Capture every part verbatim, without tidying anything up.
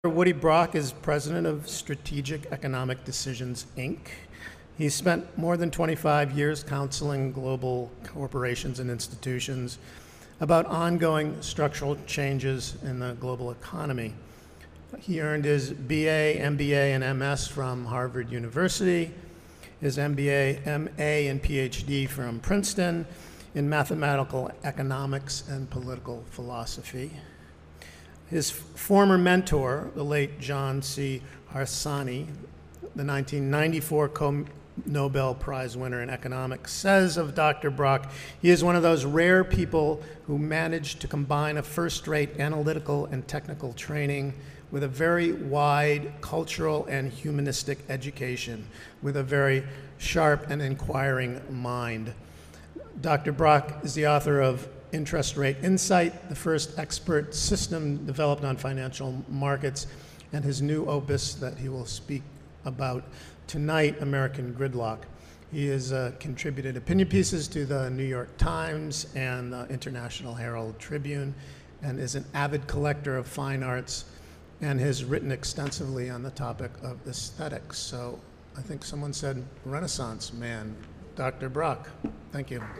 Woody Brock is president of Strategic Economic Decisions, Incorporated. He's spent more than twenty-five years counseling global corporations and institutions about ongoing structural changes in the global economy. He earned his B A, M B A, and M S from Harvard University, his M B A, M A, and P H D from Princeton in mathematical economics and political philosophy. His former mentor, the late John C. Harsanyi, the nineteen ninety-four Nobel Prize winner in economics, says of Doctor Brock, he is one of those rare people who managed to combine a first-rate analytical and technical training with a very wide cultural and humanistic education, with a very sharp and inquiring mind. Doctor Brock is the author of Interest Rate Insight, the first expert system developed on financial markets, and his new opus that he will speak about tonight, American Gridlock. He has uh, contributed opinion pieces to the New York Times and the International Herald Tribune, and is an avid collector of fine arts, and has written extensively on the topic of aesthetics. So I think someone said Renaissance man, Doctor Brock. Thank you.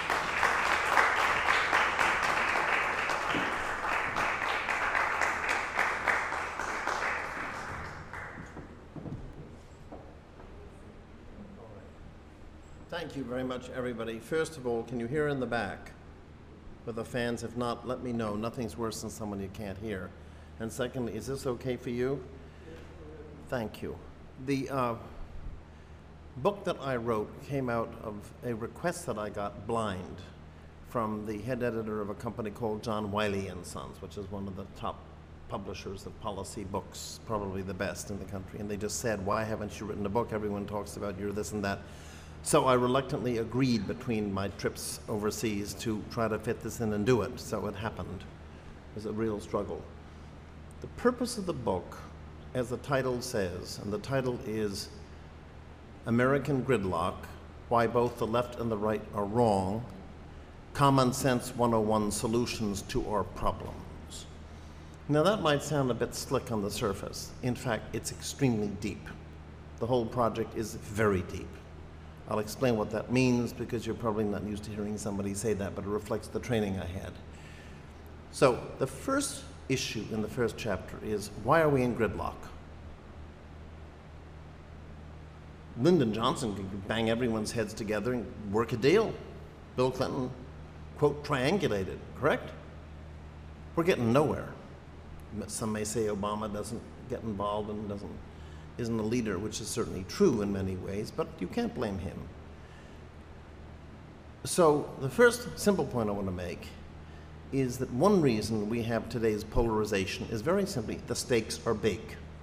Thank you very much, everybody. First of all, can you hear in the back with the fans? If not, let me know. Nothing's worse than someone you can't hear. And secondly, is this okay for you? Thank you. The uh, book that I wrote came out of a request that I got blind from the head editor of a company called John Wiley and Sons, which is one of the top publishers of policy books, probably the best in the country. And they just said, why haven't you written a book? Everyone talks about you're this and that. So I reluctantly agreed between my trips overseas to try to fit this in and do it. So it happened. It was a real struggle. The purpose of the book, as the title says, and the title is American Gridlock, Why Both the Left and the Right Are Wrong, Common Sense one oh one Solutions to Our Problems. Now that might sound a bit slick on the surface. In fact, it's extremely deep. The whole project is very deep. I'll explain what that means because you're probably not used to hearing somebody say that, but it reflects the training I had. So the first issue in the first chapter is, why are we in gridlock? Lyndon Johnson could bang everyone's heads together and work a deal. Bill Clinton, quote, triangulated, correct? We're getting nowhere. Some may say Obama doesn't get involved and doesn't isn't a leader, which is certainly true in many ways, but you can't blame him. So the first simple point I want to make is that one reason we have today's polarization is very simply the stakes are big.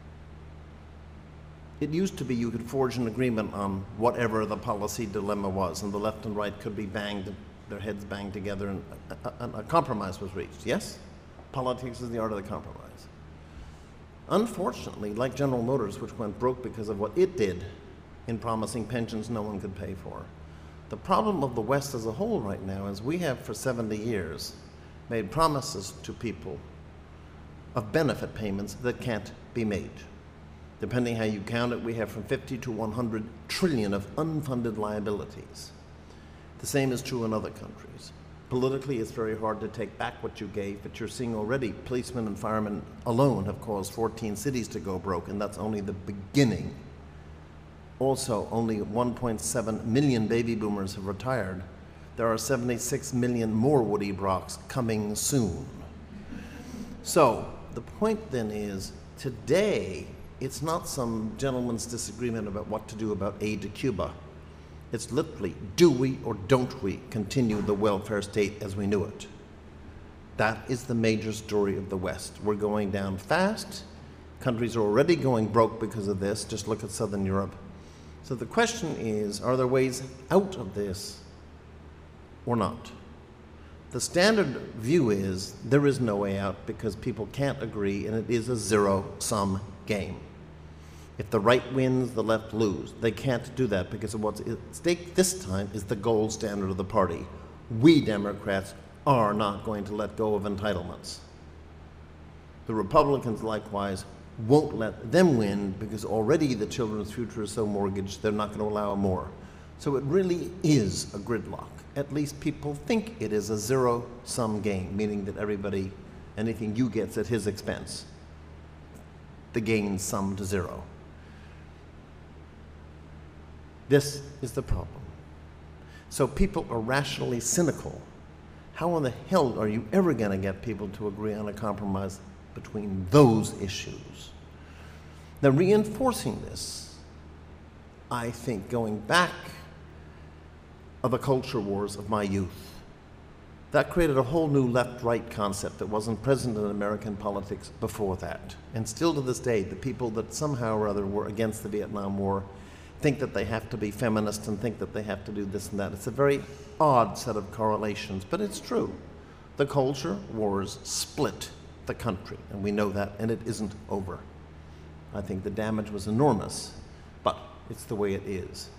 It used to be you could forge an agreement on whatever the policy dilemma was, and the left and right could be banged, their heads banged together, and a, a, a compromise was reached. Yes? Politics is the art of the compromise. Unfortunately, like General Motors, which went broke because of what it did in promising pensions no one could pay for, the problem of the West as a whole right now is we have for seventy years made promises to people of benefit payments that can't be made. Depending how you count it, we have from fifty to one hundred trillion of unfunded liabilities. The same is true in other countries. Politically, it's very hard to take back what you gave, but you're seeing already policemen and firemen alone have caused fourteen cities to go broke, and that's only the beginning. Also, only one point seven million baby boomers have retired. There are seventy-six million more Woody Brocks coming soon. So the point then is, today, it's not some gentleman's disagreement about what to do about aid to Cuba. It's literally, do we or don't we continue the welfare state as we knew it? That is the major story of the West. We're going down fast. Countries are already going broke because of this. Just look at Southern Europe. So the question is, are there ways out of this or not? The standard view is there is no way out because people can't agree, and it is a zero-sum game. If the right wins, the left lose. They can't do that because of what's at stake this time is the gold standard of the party. We Democrats are not going to let go of entitlements. The Republicans likewise won't let them win because already the children's future is so mortgaged, they're not going to allow more. So it really is a gridlock. At least people think it is a zero-sum game, meaning that everybody, anything you gets at his expense, the gains sum to zero. This is the problem. So people are rationally cynical. How in the hell are you ever going to get people to agree on a compromise between those issues? Now, reinforcing this, I think going back of the culture wars of my youth, that created a whole new left-right concept that wasn't present in American politics before that. And still to this day, the people that somehow or other were against the Vietnam War think that they have to be feminist and think that they have to do this and that. It's a very odd set of correlations, but it's true. The culture wars split the country, and we know that, and it isn't over. I think the damage was enormous, but it's the way it is.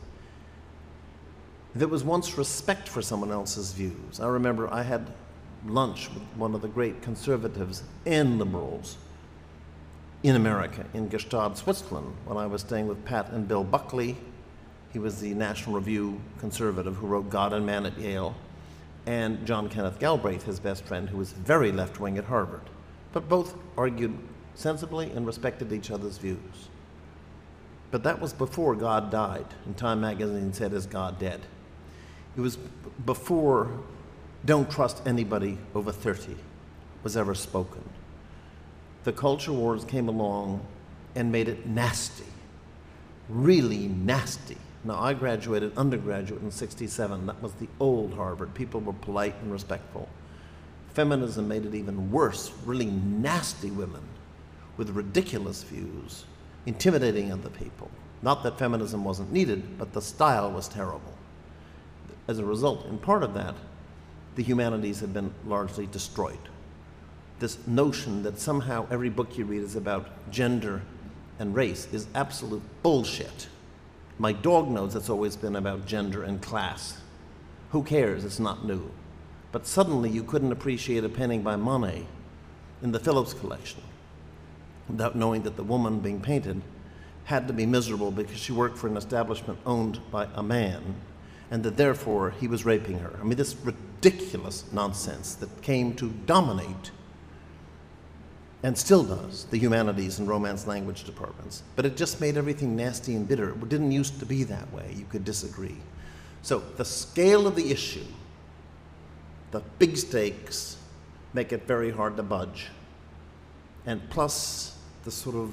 There was once respect for someone else's views. I remember I had lunch with one of the great conservatives and liberals in America, in Gstaad, Switzerland, when I was staying with Pat and Bill Buckley. He was the National Review conservative who wrote God and Man at Yale, and John Kenneth Galbraith, his best friend, who was very left-wing at Harvard. But both argued sensibly and respected each other's views. But that was before God died, and Time magazine said, "Is God dead?" It was b- before "Don't trust anybody over thirty" was ever spoken. The culture wars came along and made it nasty, really nasty. Now, I graduated undergraduate in sixty-seven. That was the old Harvard. People were polite and respectful. Feminism made it even worse, really nasty women with ridiculous views, intimidating other people. Not that feminism wasn't needed, but the style was terrible. As a result, in part of that, the humanities have been largely destroyed. This notion that somehow every book you read is about gender and race is absolute bullshit. My dog knows it's always been about gender and class. Who cares? It's not new. But suddenly you couldn't appreciate a painting by Monet in the Phillips collection without knowing that the woman being painted had to be miserable because she worked for an establishment owned by a man, and that therefore he was raping her. I mean, this ridiculous nonsense that came to dominate, and still does, the humanities and Romance language departments. But it just made everything nasty and bitter. It didn't used to be that way. You could disagree. So the scale of the issue, the big stakes, make it very hard to budge. And plus the sort of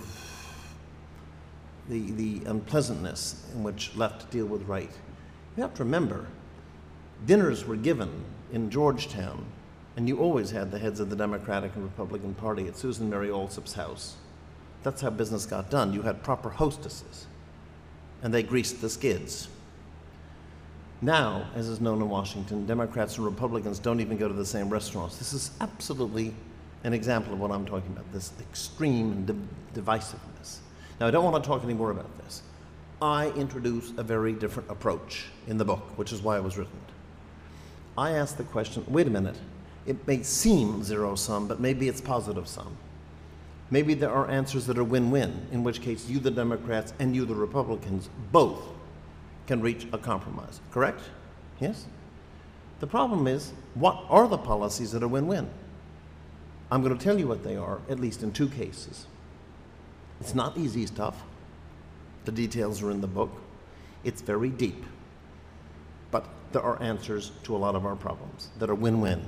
the, the unpleasantness in which left deal with right. You have to remember, dinners were given in Georgetown, and you always had the heads of the Democratic and Republican Party at Susan Mary Alsop's house. That's how business got done. You had proper hostesses, and they greased the skids. Now, as is known in Washington, Democrats and Republicans don't even go to the same restaurants. This is absolutely an example of what I'm talking about, this extreme div- divisiveness. Now, I don't want to talk any more about this. I introduce a very different approach in the book, which is why it was written. I ask the question, wait a minute, it may seem zero-sum, but maybe it's positive-sum. Maybe there are answers that are win-win, in which case you, the Democrats, and you, the Republicans, both can reach a compromise, correct? Yes? The problem is, what are the policies that are win-win? I'm going to tell you what they are, at least in two cases. It's not easy stuff. The details are in the book. It's very deep. But there are answers to a lot of our problems that are win-win.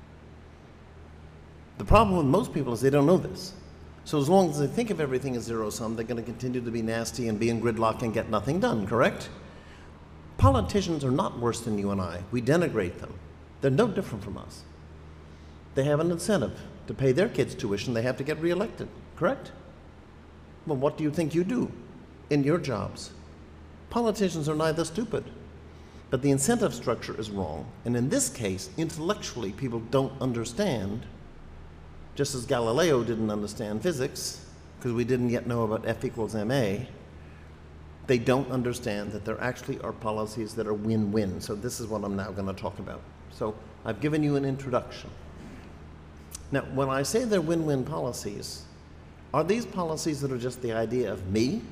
The problem with most people is they don't know this. So as long as they think of everything as zero-sum, they're going to continue to be nasty and be in gridlock and get nothing done, correct? Politicians are not worse than you and I. We denigrate them. They're no different from us. They have an incentive to pay their kids' tuition. They have to get reelected, correct? Well, what do you think you do in your jobs? Politicians are neither stupid, but the incentive structure is wrong. And in this case, intellectually, people don't understand, just as Galileo didn't understand physics, because we didn't yet know about F equals ma, they don't understand that there actually are policies that are win-win. So this is what I'm now going to talk about. So I've given you an introduction. Now, when I say they're win-win policies, Are these policies that are just the idea of me?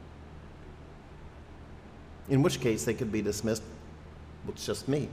In which case they could be dismissed, it's just me.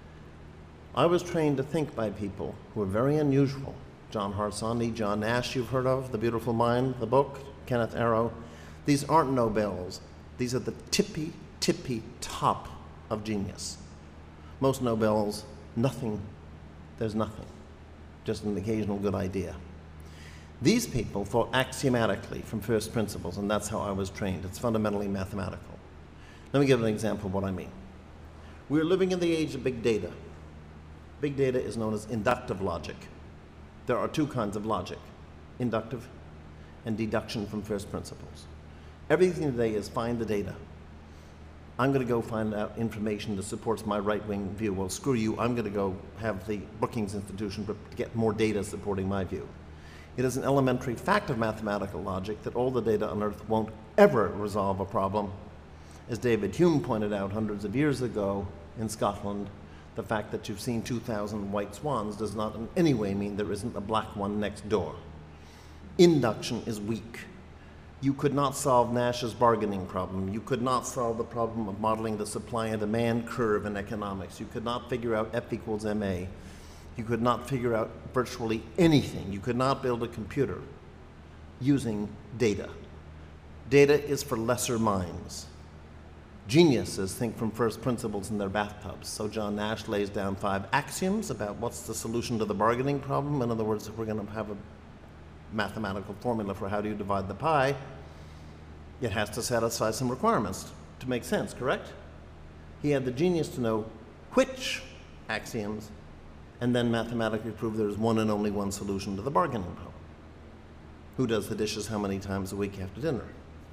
I was trained to think by people who are very unusual. John Harsanyi, John Nash, you've heard of, The Beautiful Mind, the book, Kenneth Arrow. These aren't Nobels. These are the tippy, tippy top of genius. Most Nobels, nothing, there's nothing, just an occasional good idea. These people thought axiomatically from first principles, and that's how I was trained. It's fundamentally mathematical. Let me give an example of what I mean. We're living in the age of big data. Big data is known as inductive logic. There are two kinds of logic, inductive and deduction from first principles. Everything today is find the data. I'm going to go find out information that supports my right-wing view. Well, screw you, I'm going to go have the Brookings Institution to get more data supporting my view. It is an elementary fact of mathematical logic that all the data on Earth won't ever resolve a problem. As David Hume pointed out hundreds of years ago in Scotland, the fact that you've seen two thousand white swans does not in any way mean there isn't a black one next door. Induction is weak. You could not solve Nash's bargaining problem. You could not solve the problem of modeling the supply and demand curve in economics. You could not figure out F equals M A. You could not figure out virtually anything. You could not build a computer using data. Data is for lesser minds. Geniuses think from first principles in their bathtubs. So John Nash lays down five axioms about what's the solution to the bargaining problem. In other words, if we're going to have a mathematical formula for how do you divide the pie, it has to satisfy some requirements to make sense, correct? He had the genius to know which axioms and then mathematically prove there's one and only one solution to the bargaining problem. Who does the dishes how many times a week after dinner?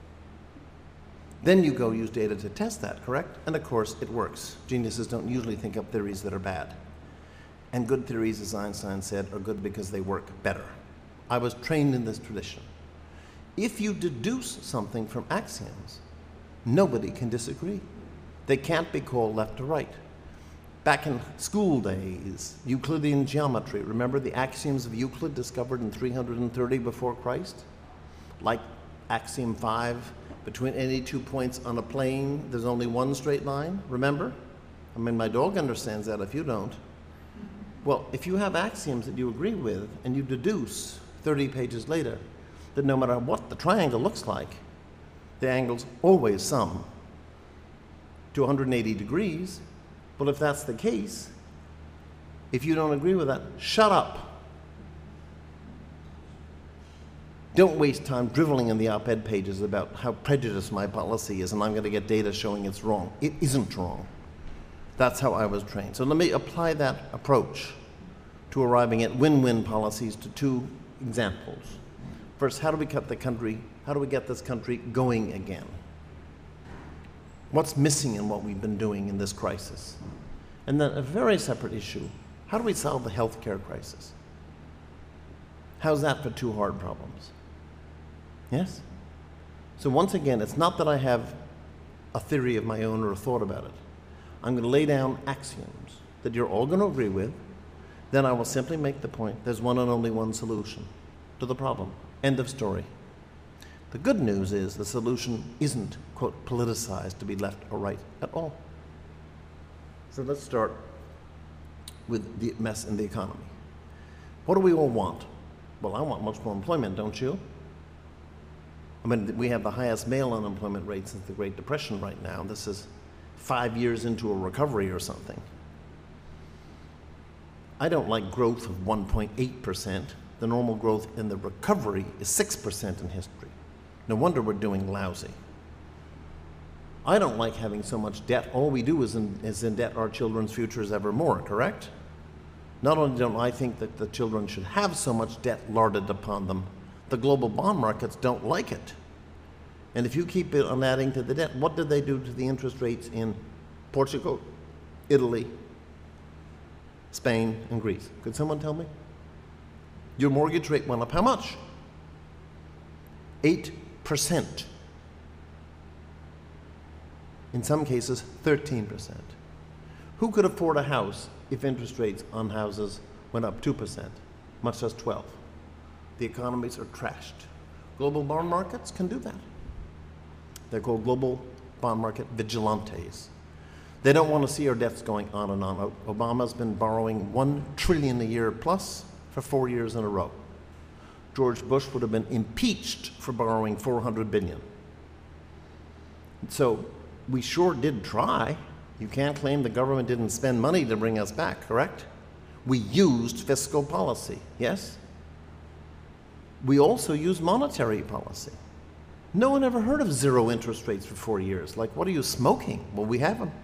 Then you go use data to test that, correct? And of course, it works. Geniuses don't usually think up theories that are bad. And good theories, as Einstein said, are good because they work better. I was trained in this tradition. If you deduce something from axioms, nobody can disagree. They can't be called left or right. Back in school days, Euclidean geometry, remember the axioms of Euclid discovered in three hundred thirty before Christ? Like axiom five, between any two points on a plane, there's only one straight line, remember? I mean, my dog understands that if you don't. Well, if you have axioms that you agree with and you deduce thirty pages later that no matter what the triangle looks like, the angles always sum to one hundred eighty degrees, well, if that's the case, if you don't agree with that, shut up. Don't waste time driveling in the op-ed pages about how prejudiced my policy is and I'm going to get data showing it's wrong. It isn't wrong. That's how I was trained. So let me apply that approach to arriving at win-win policies to two examples. First, how do we cut the country, how do we get this country going again? What's missing in what we've been doing in this crisis? And then a very separate issue, how do we solve the healthcare crisis? How's that for two hard problems? Yes? So once again, it's not that I have a theory of my own or a thought about it. I'm going to lay down axioms that you're all going to agree with. Then I will simply make the point there's one and only one solution to the problem. End of story. The good news is the solution isn't, quote, politicized to be left or right at all. So let's start with the mess in the economy. What do we all want? Well, I want much more employment, don't you? I mean, we have the highest male unemployment rate since the Great Depression right now. This is five years into a recovery or something. I don't like growth of one point eight percent. The normal growth in the recovery is six percent in history. No wonder we're doing lousy. I don't like having so much debt. All we do is in, is in debt our children's futures evermore, correct? Not only don't I think that the children should have so much debt larded upon them, the global bond markets don't like it. And if you keep it on adding to the debt, what did they do to the interest rates in Portugal, Italy, Spain, and Greece? Could someone tell me? Your mortgage rate went up how much? eight percent. In some cases, thirteen percent. Who could afford a house if interest rates on houses went up two percent, much less twelve? The economies are trashed. Global bond markets can do that. They're called global bond market vigilantes. They don't want to see our debts going on and on. Obama's been borrowing one trillion dollars a year plus for four years in a row. George Bush would have been impeached for borrowing four hundred billion dollars. So we sure did try. You can't claim the government didn't spend money to bring us back, correct? We used fiscal policy, yes? We also used monetary policy. No one ever heard of zero interest rates for four years. Like, what are you smoking? Well, we have them.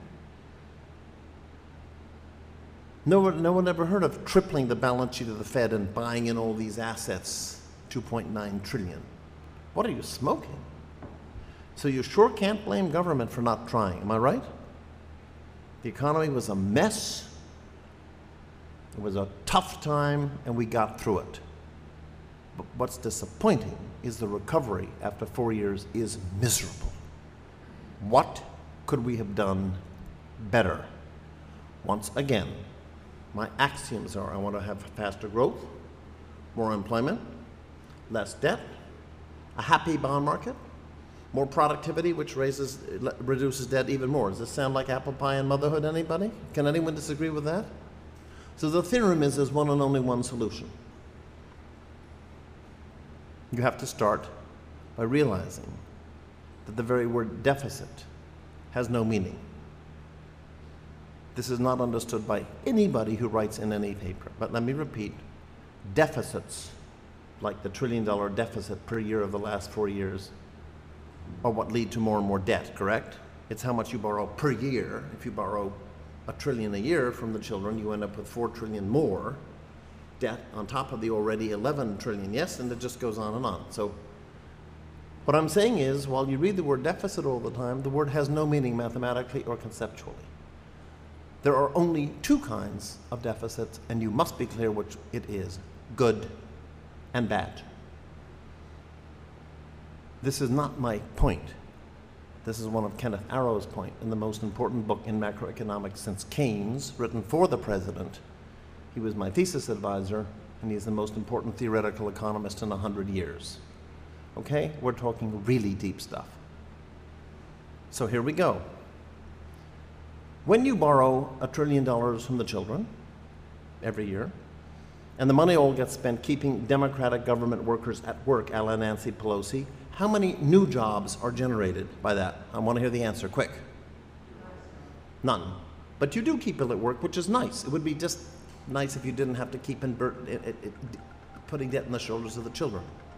No one, no one ever heard of tripling the balance sheet of the Fed and buying in all these assets, two point nine trillion. What are you smoking? So you sure can't blame government for not trying, am I right? The economy was a mess. It was a tough time, and we got through it. But what's disappointing is the recovery after four years is miserable. What could we have done better? Once again, my axioms are I want to have faster growth, more employment, less debt, a happy bond market, more productivity, which raises, reduces debt even more. Does this sound like apple pie and motherhood, anybody? Can anyone disagree with that? So the theorem is there's one and only one solution. You have to start by realizing that the very word deficit has no meaning. This is not understood by anybody who writes in any paper. But let me repeat, deficits, like the trillion dollar deficit per year of the last four years, are what lead to more and more debt, correct? It's how much you borrow per year. If you borrow a trillion a year from the children, you end up with four trillion more debt on top of the already eleven trillion, yes, and it just goes on and on. So what I'm saying is, while you read the word deficit all the time, the word has no meaning mathematically or conceptually. There are only two kinds of deficits, and you must be clear which it is, good and bad. This is not my point. This is one of Kenneth Arrow's point in the most important book in macroeconomics since Keynes, written for the president. He was my thesis advisor, and he's the most important theoretical economist in a hundred years. Okay? We're talking really deep stuff. So here we go. When you borrow a trillion dollars from the children every year, and the money all gets spent keeping Democratic government workers at work, a la Nancy Pelosi, how many new jobs are generated by that? I want to hear the answer, quick. None. But you do keep people at work, which is nice. It would be just nice if you didn't have to keep in bur- it, it, it, putting debt on the shoulders of the children.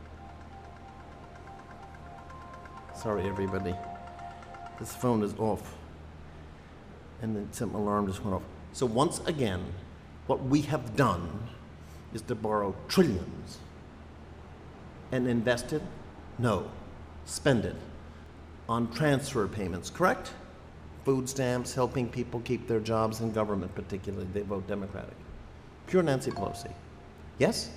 Sorry, everybody. This phone is off. And then some alarm just went off. So once again, what we have done is to borrow trillions and invest it? No. Spend it on transfer payments, correct? Food stamps, helping people keep their jobs in government, particularly. They vote Democratic. Pure Nancy Pelosi. Yes?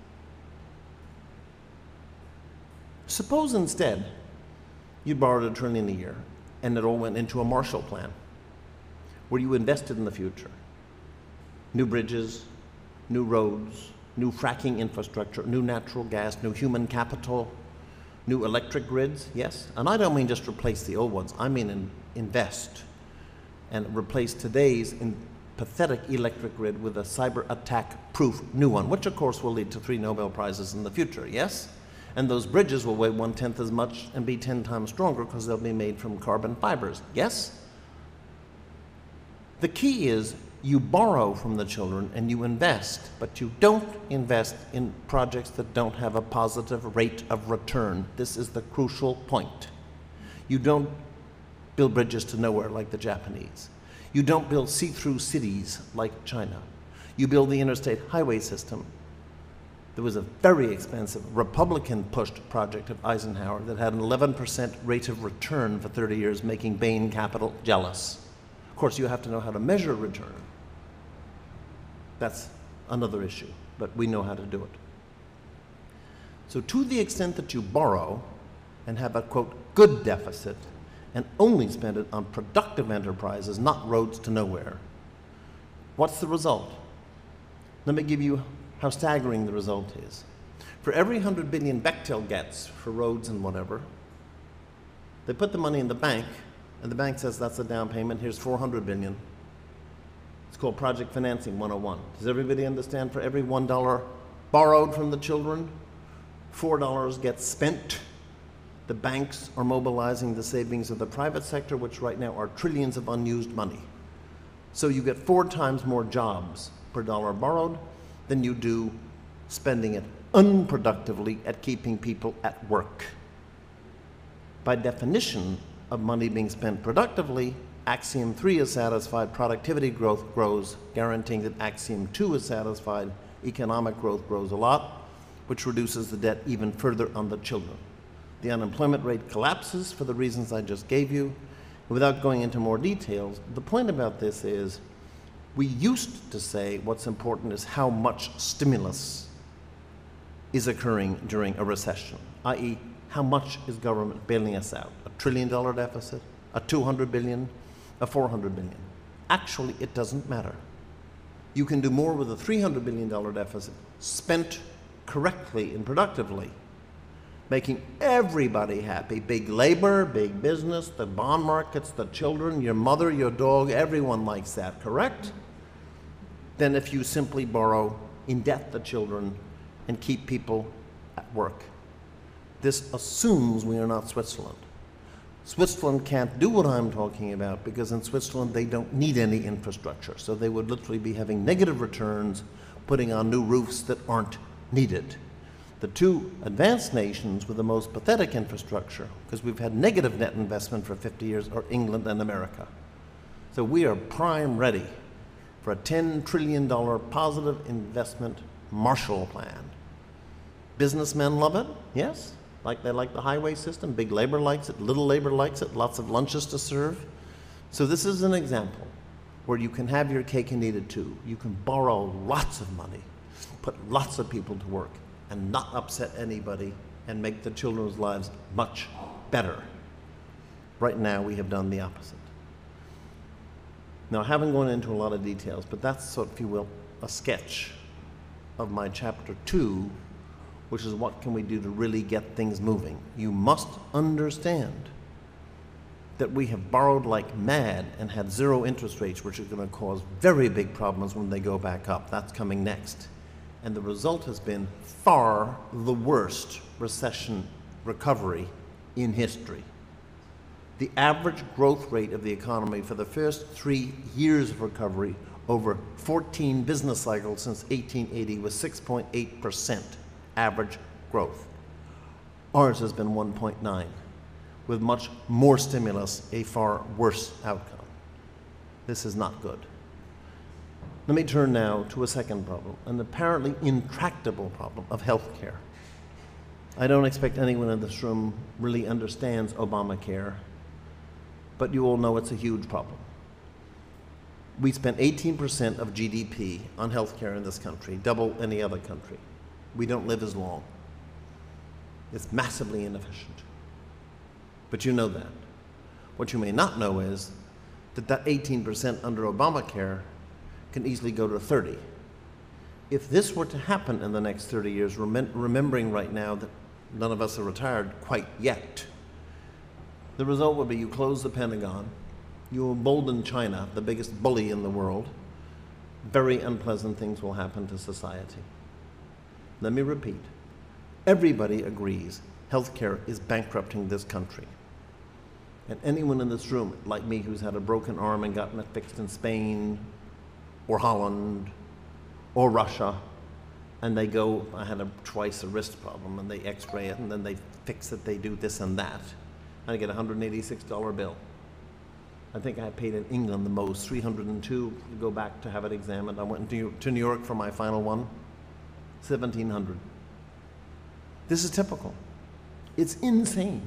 Suppose instead you borrowed a trillion a year and it all went into a Marshall Plan where you invested in the future. New bridges, new roads, new fracking infrastructure, new natural gas, new human capital, new electric grids, yes? And I don't mean just replace the old ones. I mean in, invest and replace today's in pathetic electric grid with a cyber attack proof new one, which of course will lead to three Nobel Prizes in the future, yes? And those bridges will weigh one-tenth as much and be ten times stronger because they'll be made from carbon fibers, yes? The key is you borrow from the children and you invest, but you don't invest in projects that don't have a positive rate of return. This is the crucial point. You don't build bridges to nowhere like the Japanese. You don't build see-through cities like China. You build the interstate highway system. There was a very expensive Republican-pushed project of Eisenhower that had an eleven percent rate of return for thirty years, making Bain Capital jealous. Of course, you have to know how to measure return. That's another issue, but we know how to do it. So to the extent that you borrow and have a, quote, good deficit and only spend it on productive enterprises, not roads to nowhere, what's the result? Let me give you how staggering the result is. For every one hundred billion Bechtel gets for roads and whatever, they put the money in the bank, and the bank says that's a down payment, here's four hundred billion. It's called project financing one oh one. Does everybody understand? For every one dollar borrowed from the children, four dollars gets spent. The banks are mobilizing the savings of the private sector, which right now are trillions of unused money. So you get four times more jobs per dollar borrowed than you do spending it unproductively at keeping people at work. By definition of money being spent productively, axiom three is satisfied, productivity growth grows, guaranteeing that axiom two is satisfied, economic growth grows a lot, which reduces the debt even further on the children. The unemployment rate collapses for the reasons I just gave you. Without going into more details, the point about this is we used to say what's important is how much stimulus is occurring during a recession, that is, how much is government bailing us out? A trillion dollar deficit, a two hundred billion, a four hundred billion. Actually, it doesn't matter. You can do more with a three hundred billion dollar deficit spent correctly and productively, making everybody happy, big labor, big business, the bond markets, the children, your mother, your dog, everyone likes that, correct? Than if you simply borrow, indebt the children, and keep people at work. This assumes we are not Switzerland. Switzerland can't do what I'm talking about because in Switzerland they don't need any infrastructure, so they would literally be having negative returns, putting on new roofs that aren't needed. The two advanced nations with the most pathetic infrastructure, because we've had negative net investment for fifty years, are England and America. So we are prime ready for a ten trillion dollar positive investment Marshall Plan. Businessmen love it, yes, like they like the highway system. Big labor likes it, little labor likes it, lots of lunches to serve. So this is an example where you can have your cake and eat it too. You can borrow lots of money, put lots of people to work, and not upset anybody and make the children's lives much better. Right now, we have done the opposite. Now, I haven't gone into a lot of details, but that's, sort of, if you will, a sketch of my chapter two, which is what can we do to really get things moving. You must understand that we have borrowed like mad and had zero interest rates, which are going to cause very big problems when they go back up. That's coming next. And the result has been far the worst recession recovery in history. The average growth rate of the economy for the first three years of recovery over fourteen business cycles since eighteen eighty was six point eight percent average growth. Ours has been one point nine, with much more stimulus, a far worse outcome. This is not good. Let me turn now to a second problem, an apparently intractable problem of health care. I don't expect anyone in this room really understands Obamacare, but you all know it's a huge problem. We spend eighteen percent of G D P on health care in this country, double any other country. We don't live as long. It's massively inefficient. But you know that. What you may not know is that that eighteen percent under Obamacare can easily go to thirty. If this were to happen in the next thirty years, rem remembering right now that none of us are retired quite yet, the result would be you close the Pentagon, you embolden China, the biggest bully in the world, very unpleasant things will happen to society. Let me repeat, everybody agrees healthcare is bankrupting this country. And anyone in this room, like me, who's had a broken arm and gotten it fixed in Spain, or Holland, or Russia, and they go, I had a twice a wrist problem, and they x-ray it, and then they fix it, they do this and that, and I get a one hundred eighty-six dollar bill. I think I paid in England the most, three hundred two to go back to have it examined. I went to New York for my final one, seventeen hundred. This is typical. It's insane.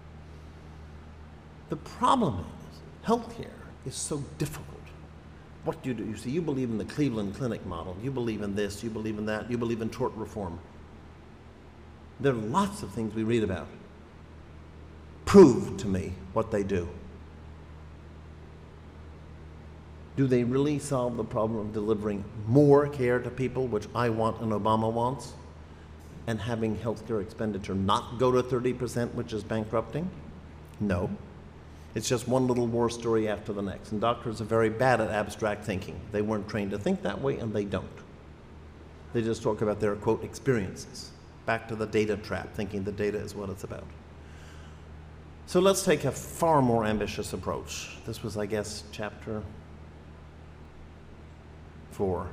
The problem is, healthcare is so difficult. What do you do? You see, you believe in the Cleveland Clinic model. You believe in this, you believe in that, you believe in tort reform. There are lots of things we read about. Prove to me what they do. Do they really solve the problem of delivering more care to people, which I want and Obama wants? and having healthcare expenditure not go to thirty percent, which is bankrupting? No. It's just one little war story after the next. And doctors are very bad at abstract thinking. They weren't trained to think that way, and they don't. They just talk about their, quote, experiences. Back to the data trap, thinking the data is what it's about. So let's take a far more ambitious approach. This was, I guess, chapter four.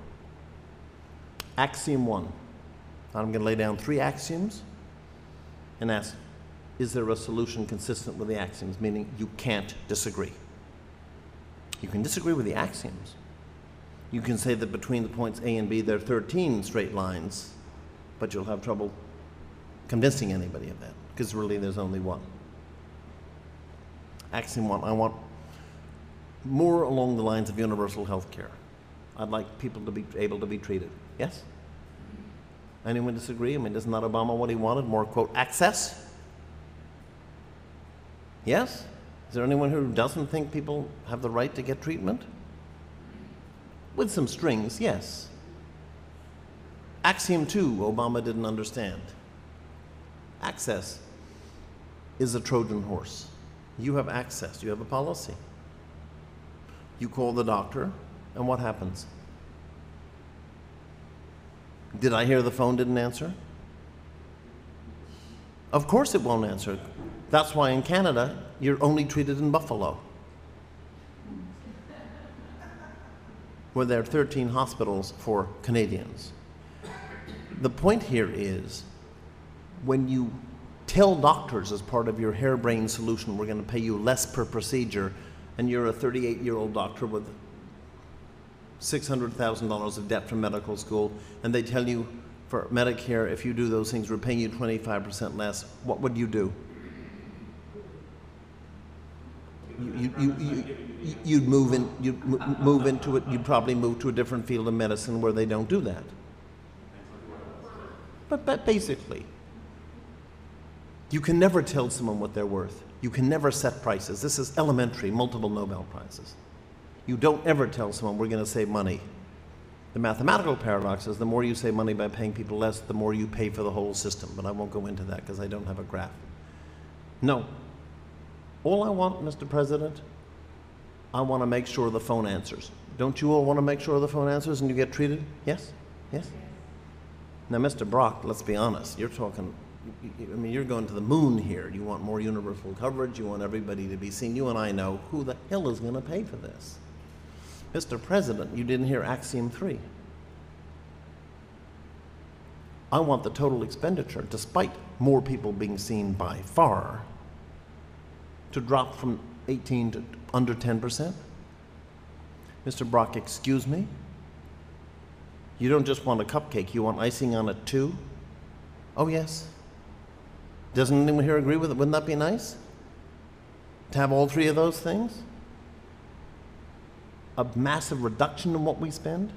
Axiom one. I'm going to lay down three axioms and ask, is there a solution consistent with the axioms? Meaning you can't disagree. You can disagree with the axioms. You can say that between the points A and B there are thirteen straight lines, but you'll have trouble convincing anybody of that, because really there's only one. Axiom one, I want more along the lines of universal health care. I'd like people to be able to be treated. Yes? Anyone disagree? I mean, isn't that Obama what he wanted? More, quote, access? Yes? Is there anyone who doesn't think people have the right to get treatment? With some strings, yes. Axiom two, Obama didn't understand. Access is a Trojan horse. You have access, you have a policy. You call the doctor, and what happens? Did I hear the phone didn't answer? Of course it won't answer. That's why in Canada, you're only treated in Buffalo, where there are thirteen hospitals for Canadians. The point here is, when you tell doctors as part of your harebrained solution, we're going to pay you less per procedure, and you're a thirty-eight-year-old doctor with six hundred thousand dollars of debt from medical school, and they tell you for Medicare, if you do those things, we're paying you twenty-five percent less, what would you do? You, you, you, you, you'd move in, you'd move into it, you'd probably move to a different field of medicine where they don't do that. But, but basically, you can never tell someone what they're worth. You can never set prices. This is elementary, multiple Nobel Prizes. You don't ever tell someone we're going to save money. The mathematical paradox is the more you save money by paying people less, the more you pay for the whole system. But I won't go into that because I don't have a graph. No. All I want, Mister President, I want to make sure the phone answers. Don't you all want to make sure the phone answers and you get treated? Yes? Yes? Now, Mister Brock, let's be honest. You're talking, I mean, you're going to the moon here. You want more universal coverage. You want everybody to be seen. You and I know who the hell is going to pay for this. Mister President, you didn't hear axiom three. I want the total expenditure, despite more people being seen by far, to drop from eighteen to under ten percent. Mister Brock, excuse me? You don't just want a cupcake, you want icing on it too? Oh yes. Doesn't anyone here agree with it? Wouldn't that be nice? To have all three of those things? A massive reduction in what we spend?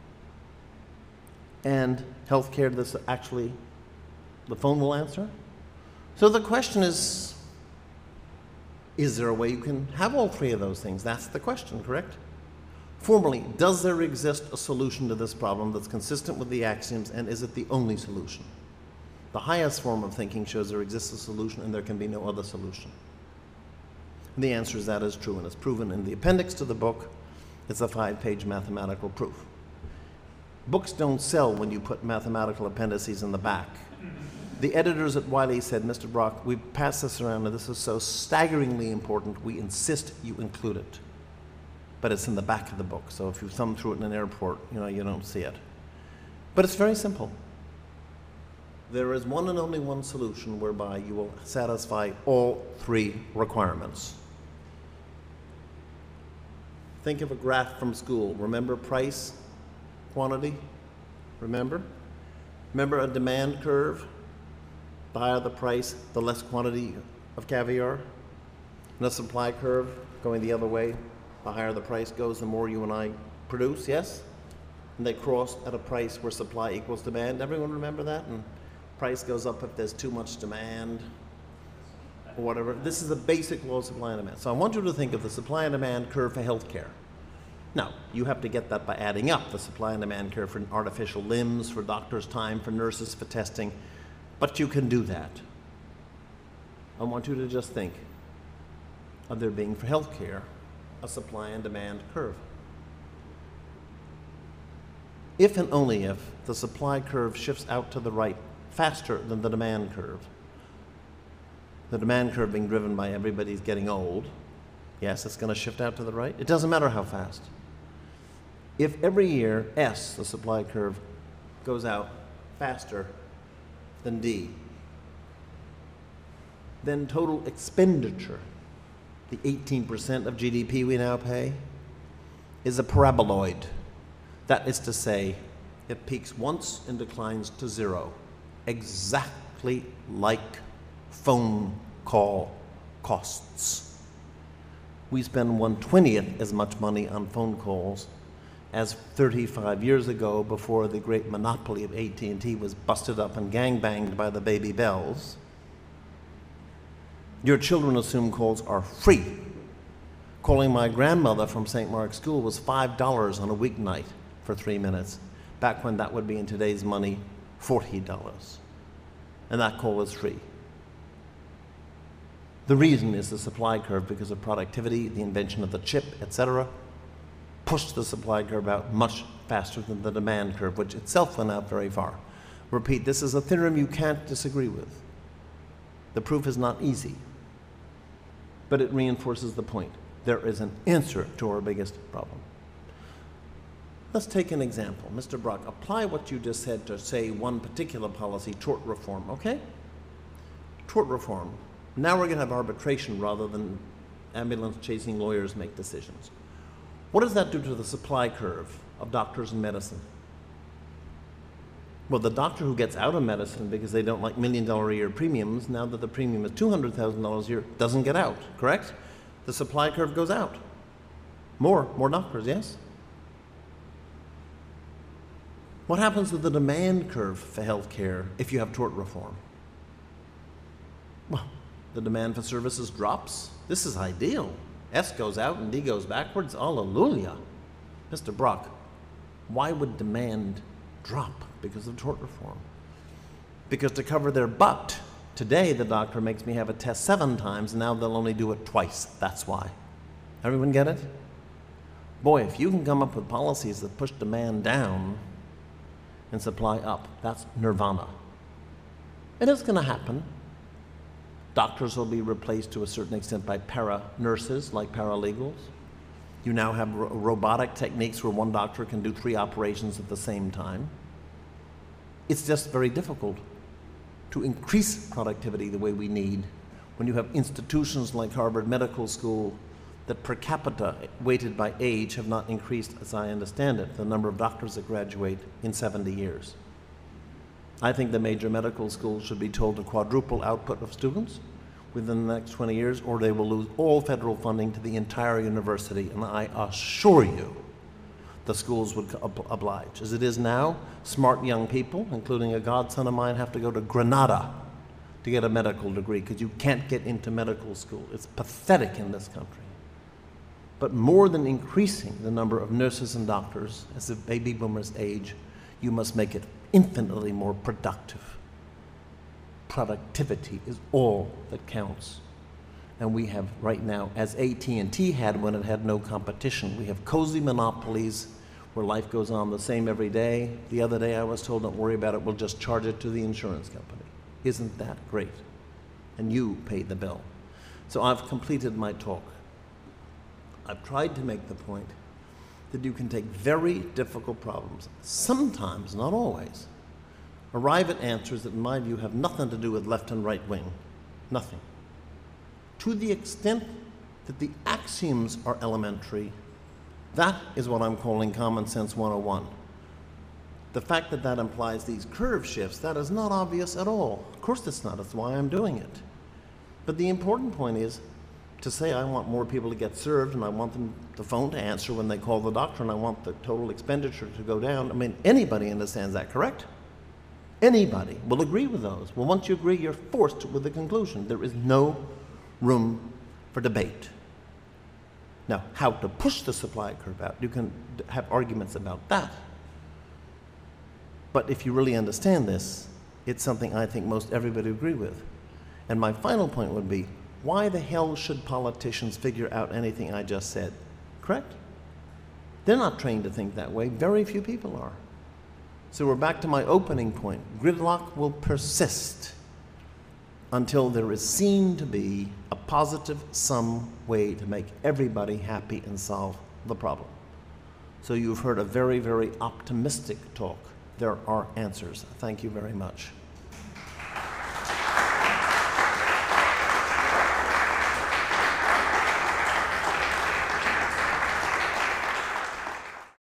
And healthcare that's actually, the phone will answer? So the question is, is there a way you can have all three of those things? That's the question, correct? Formally, does there exist a solution to this problem that's consistent with the axioms, and is it the only solution? The highest form of thinking shows there exists a solution and there can be no other solution. And the answer is that is true, and it's proven in the appendix to the book. It's a five-page mathematical proof. Books don't sell when you put mathematical appendices in the back. The editors at Wiley said, Mister Brock, we pass this around and this is so staggeringly important, we insist you include it. But it's in the back of the book, so if you thumb through it in an airport, you know, you don't see it. But it's very simple. There is one and only one solution whereby you will satisfy all three requirements. Think of a graph from school. Remember price, quantity? Remember? Remember a demand curve? The higher the price, the less quantity of caviar. And a supply curve going the other way. The higher the price goes, the more you and I produce, yes? And they cross at a price where supply equals demand. Everyone remember that? And price goes up if there's too much demand or whatever. This is the basic law of supply and demand. So I want you to think of the supply and demand curve for healthcare. Now, you have to get that by adding up the supply and demand curve for artificial limbs, for doctors' time, for nurses, for testing. But you can do that. I want you to just think of there being for healthcare a supply and demand curve. If and only if the supply curve shifts out to the right faster than the demand curve, the demand curve being driven by everybody's getting old, yes, it's going to shift out to the right. It doesn't matter how fast. If every year S, the supply curve, goes out faster than D, then total expenditure, the eighteen percent of G D P we now pay, is a paraboloid. That is to say, it peaks once and declines to zero, exactly like phone call costs. We spend one twentieth as much money on phone calls as thirty-five years ago, before the great monopoly of A T and T was busted up and gangbanged by the baby bells. Your children assume calls are free. Calling my grandmother from Saint Mark's School was five dollars on a weeknight for three minutes, back when that would be in today's money forty dollars. And that call is free. The reason is the supply curve, because of productivity, the invention of the chip, et cetera, pushed the supply curve out much faster than the demand curve, which itself went out very far. Repeat, this is a theorem you can't disagree with. The proof is not easy, but it reinforces the point. There is an answer to our biggest problem. Let's take an example. Mister Brock, apply what you just said to, say, one particular policy, tort reform, okay? Tort reform. Now we're going to have arbitration rather than ambulance-chasing lawyers make decisions. What does that do to the supply curve of doctors and medicine? Well, the doctor who gets out of medicine because they don't like million-dollar-a-year premiums, now that the premium is two hundred thousand dollars a year, doesn't get out, correct? The supply curve goes out. More, more doctors, yes? What happens to the demand curve for healthcare if you have tort reform? Well, the demand for services drops. This is ideal. S goes out and D goes backwards. Hallelujah. Mister Brock, why would demand drop because of tort reform? Because to cover their butt, today the doctor makes me have a test seven times, and now they'll only do it twice. That's why. Everyone get it? Boy, if you can come up with policies that push demand down and supply up, that's nirvana. And it's going to happen. Doctors will be replaced to a certain extent by para-nurses, like paralegals. You now have ro- robotic techniques where one doctor can do three operations at the same time. It's just very difficult to increase productivity the way we need when you have institutions like Harvard Medical School that per capita, weighted by age, have not increased, as I understand it, the number of doctors that graduate in seventy years. I think the major medical schools should be told to quadruple output of students within the next twenty years, or they will lose all federal funding to the entire university, and I assure you the schools would ob- oblige. As it is now, smart young people, including a godson of mine, have to go to Granada to get a medical degree because you can't get into medical school. It's pathetic in this country. But more than increasing the number of nurses and doctors as the baby boomers age, you must make it infinitely more productive. Productivity is all that counts. And we have right now, as A T and T had when it had no competition, we have cozy monopolies where life goes on the same every day. The other day I was told, don't worry about it, we'll just charge it to the insurance company. Isn't that great? And you paid the bill. So I've completed my talk. I've tried to make the point that you can take very difficult problems, sometimes, not always, arrive at answers that, in my view, have nothing to do with left and right wing. Nothing. To the extent that the axioms are elementary, that is what I'm calling Common Sense one oh one. The fact that that implies these curve shifts, that is not obvious at all. Of course it's not. That's why I'm doing it. But the important point is to say I want more people to get served, and I want them the phone to answer when they call the doctor, and I want the total expenditure to go down. I mean, anybody understands that, correct? Anybody will agree with those. Well, once you agree, you're forced with the conclusion. There is no room for debate. Now, how to push the supply curve out, you can have arguments about that. But if you really understand this, It's something I think most everybody agree with. And my final point would be, why the hell should politicians figure out anything I just said? Correct? They're not trained to think that way. Very few people are. So we're back to my opening point. Gridlock will persist until there is seen to be a positive sum way to make everybody happy and solve the problem. So you've heard a very, very optimistic talk. There are answers. Thank you very much.